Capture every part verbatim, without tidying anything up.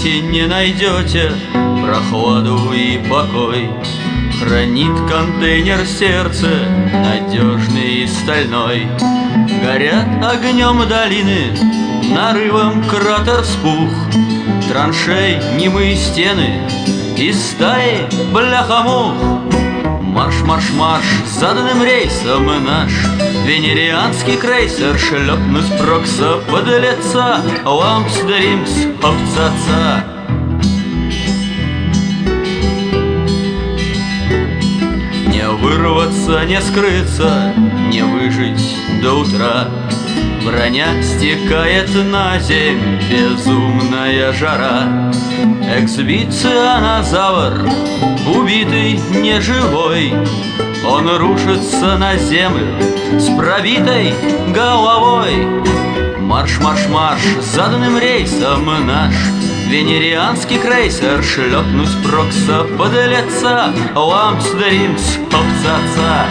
ищете, не найдете прохладу и покой. Хранит контейнер сердце, надежный и стальной. Горят огнем долины, нарывом кратер вспух. Траншей немые стены и стаи бляхомух. Марш, марш, марш, заданным рейсом наш венерианский крейсер шлепнуть прокса подлеца. Лампс дримс обцаца. Не вырваться, не скрыться, не выжить до утра. Броня стекает на земь, безумная жара. Эксбиционозавр, убитый неживой, он рушится на землю с пробитой головой. Марш, марш, марш, заданным рейсом наш венерианский крейсер шлепнуть прокса подлеца. Лампс дримс обцаца.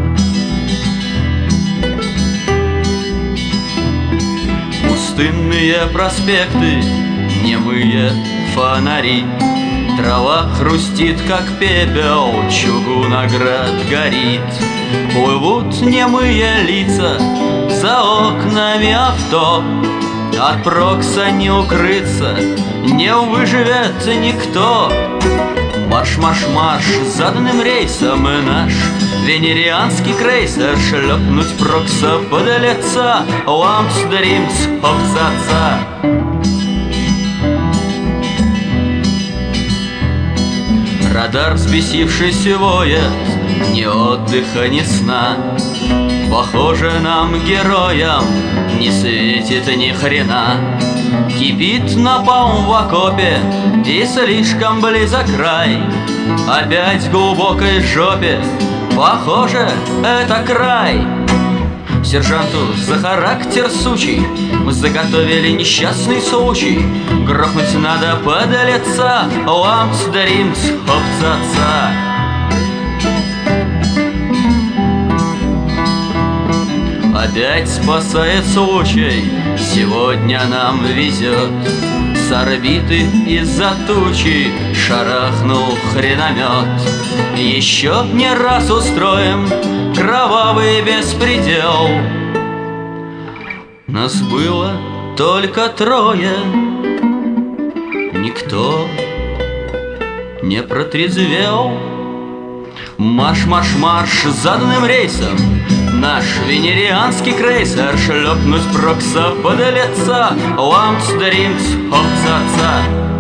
Пустынные проспекты, немые фонари. Трава хрустит, как пепел, Чугуноград горит. Плывут немые лица за окнами авто. От прокса не укрыться, не выживет никто. Марш, марш, марш, заданным рейсом наш венерианский крейсер шлепнуть прокса подлеца. Лампс дримс обцаца. Радар, взбесившись, воет, ни отдыха, ни сна. Похоже, нам, героям, не светит ни хрена. Кипит напалм в окопе, и слишком близок край. Опять в глубокой жопе, похоже, это край. Сержанту за характер сучий мы заготовили несчастный случай. Грохнуть надо подлеца. Лампс дримс обцаца. Опять спасает случай, сегодня нам везет. С орбиты из-за тучи шарахнул хреномет. Еще не раз устроим кровавый беспредел. Нас было только трое, никто не протрезвел. Марш, марш, марш, заданным рейсом наш венерианский крейсер шлепнуть прокса подлеца. Лампс дримс обцаца.